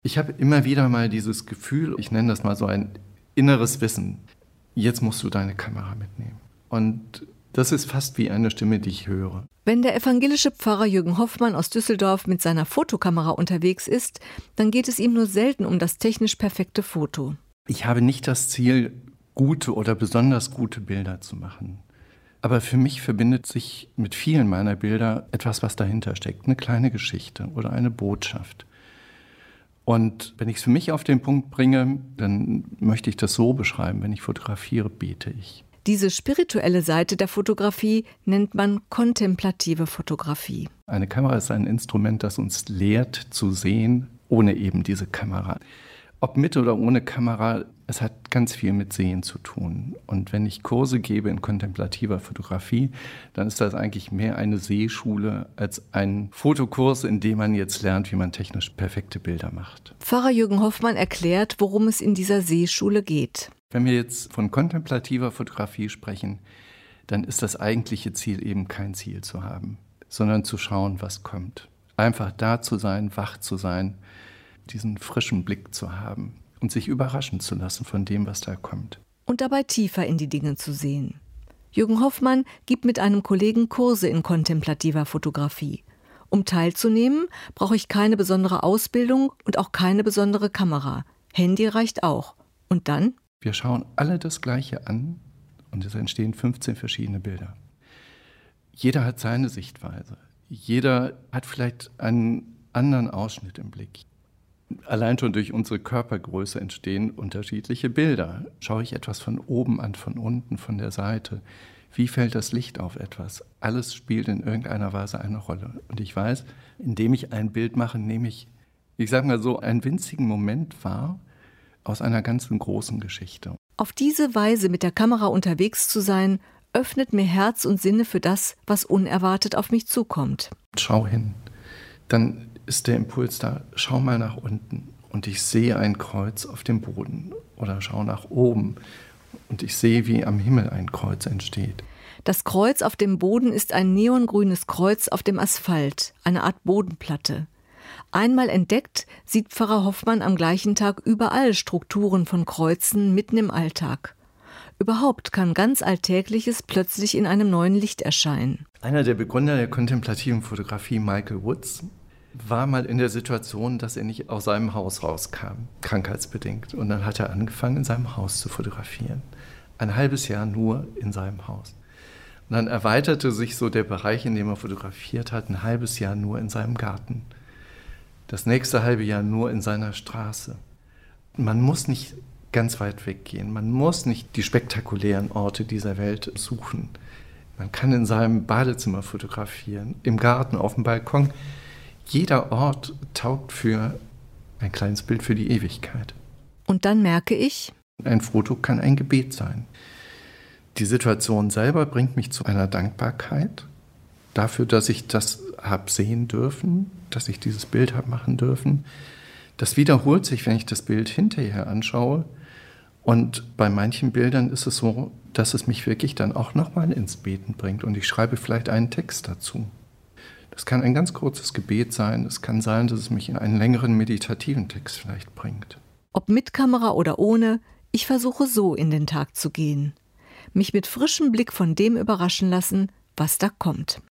Ich habe immer wieder mal dieses Gefühl, ich nenne das mal so ein inneres Wissen, jetzt musst du deine Kamera mitnehmen. Und das ist fast wie eine Stimme, die ich höre. Wenn der evangelische Pfarrer Jürgen Hoffmann aus Düsseldorf mit seiner Fotokamera unterwegs ist, dann geht es ihm nur selten um das technisch perfekte Foto. Ich habe nicht das Ziel, gute oder besonders gute Bilder zu machen. Aber für mich verbindet sich mit vielen meiner Bilder etwas, was dahinter steckt. Eine kleine Geschichte oder eine Botschaft. Und wenn ich es für mich auf den Punkt bringe, dann möchte ich das so beschreiben: Wenn ich fotografiere, bete ich. Diese spirituelle Seite der Fotografie nennt man kontemplative Fotografie. Eine Kamera ist ein Instrument, das uns lehrt zu sehen, ohne eben diese Kamera. Ob mit oder ohne Kamera, es hat ganz viel mit Sehen zu tun. Und wenn ich Kurse gebe in kontemplativer Fotografie, dann ist das eigentlich mehr eine Sehschule als ein Fotokurs, in dem man jetzt lernt, wie man technisch perfekte Bilder macht. Pfarrer Jürgen Hoffmann erklärt, worum es in dieser Sehschule geht. Wenn wir jetzt von kontemplativer Fotografie sprechen, dann ist das eigentliche Ziel eben kein Ziel zu haben, sondern zu schauen, was kommt. Einfach da zu sein, wach zu sein, diesen frischen Blick zu haben und sich überraschen zu lassen von dem, was da kommt. Und dabei tiefer in die Dinge zu sehen. Jürgen Hoffmann gibt mit einem Kollegen Kurse in kontemplativer Fotografie. Um teilzunehmen, brauche ich keine besondere Ausbildung und auch keine besondere Kamera. Handy reicht auch. Und dann? Wir schauen alle das Gleiche an und es entstehen 15 verschiedene Bilder. Jeder hat seine Sichtweise. Jeder hat vielleicht einen anderen Ausschnitt im Blick. Allein schon durch unsere Körpergröße entstehen unterschiedliche Bilder. Schaue ich etwas von oben an, von unten, von der Seite? Wie fällt das Licht auf etwas? Alles spielt in irgendeiner Weise eine Rolle. Und ich weiß, indem ich ein Bild mache, nehme ich sage mal so, einen winzigen Moment wahr aus einer ganzen großen Geschichte. Auf diese Weise mit der Kamera unterwegs zu sein, öffnet mir Herz und Sinne für das, was unerwartet auf mich zukommt. Schau hin. Dann ist der Impuls da, schau mal nach unten und ich sehe ein Kreuz auf dem Boden. Oder schau nach oben und ich sehe, wie am Himmel ein Kreuz entsteht. Das Kreuz auf dem Boden ist ein neongrünes Kreuz auf dem Asphalt, eine Art Bodenplatte. Einmal entdeckt, sieht Pfarrer Hoffmann am gleichen Tag überall Strukturen von Kreuzen mitten im Alltag. Überhaupt kann ganz Alltägliches plötzlich in einem neuen Licht erscheinen. Einer der Begründer der kontemplativen Fotografie, Michael Woods, war mal in der Situation, dass er nicht aus seinem Haus rauskam, krankheitsbedingt. Und dann hat er angefangen, in seinem Haus zu fotografieren. Ein halbes Jahr nur in seinem Haus. Und dann erweiterte sich so der Bereich, in dem er fotografiert hat, ein halbes Jahr nur in seinem Garten. Das nächste halbe Jahr nur in seiner Straße. Man muss nicht ganz weit weggehen. Man muss nicht die spektakulären Orte dieser Welt suchen. Man kann in seinem Badezimmer fotografieren, im Garten, auf dem Balkon. Jeder Ort taugt für ein kleines Bild für die Ewigkeit. Und dann merke ich, ein Foto kann ein Gebet sein. Die Situation selber bringt mich zu einer Dankbarkeit dafür, dass ich das habe sehen dürfen, dass ich dieses Bild habe machen dürfen. Das wiederholt sich, wenn ich das Bild hinterher anschaue. Und bei manchen Bildern ist es so, dass es mich wirklich dann auch nochmal ins Beten bringt. Und ich schreibe vielleicht einen Text dazu. Das kann ein ganz kurzes Gebet sein. Es kann sein, dass es mich in einen längeren meditativen Text vielleicht bringt. Ob mit Kamera oder ohne, ich versuche so in den Tag zu gehen. Mich mit frischem Blick von dem überraschen lassen, was da kommt.